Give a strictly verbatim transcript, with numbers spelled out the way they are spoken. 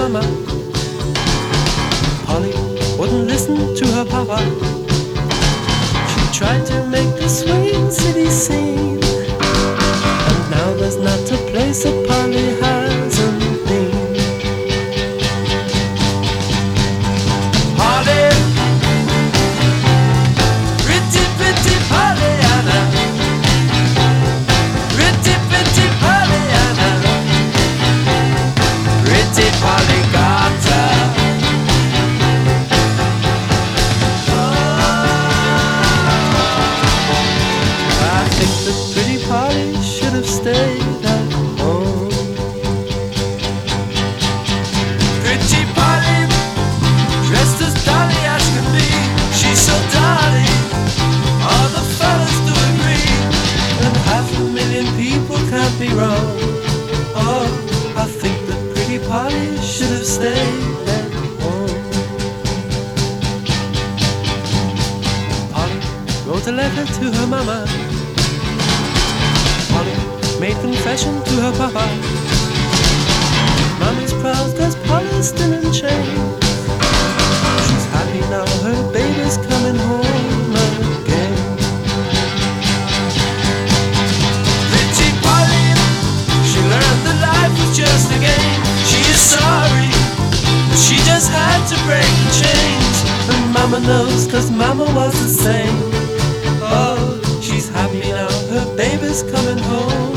mama. Polly wouldn't listen to her papa. She tried to make the swing city scene, and now there's not a place that Polly hasn't been. Polly, pretty, pretty Pollyanna, pretty, pretty Pollyanna, pretty Polly got her. I think that pretty Polly should have stayed at home. Pretty Polly, dressed as Dolly as can be, she's so Dolly, all the fellas do agree, and half a million people can't be wrong. Oh, I think that pretty Polly should have stayed at home. Polly wrote a letter to her mama. Polly made confession to her papa. Mommy's proud cause Polly's still in chains. She's happy now her baby's coming home again. Pretty Polly, she learned that life was just a game. She is sorry, but she just had to break the chains. And mama knows cause mama was the same. Oh, she's happy now her baby's coming home.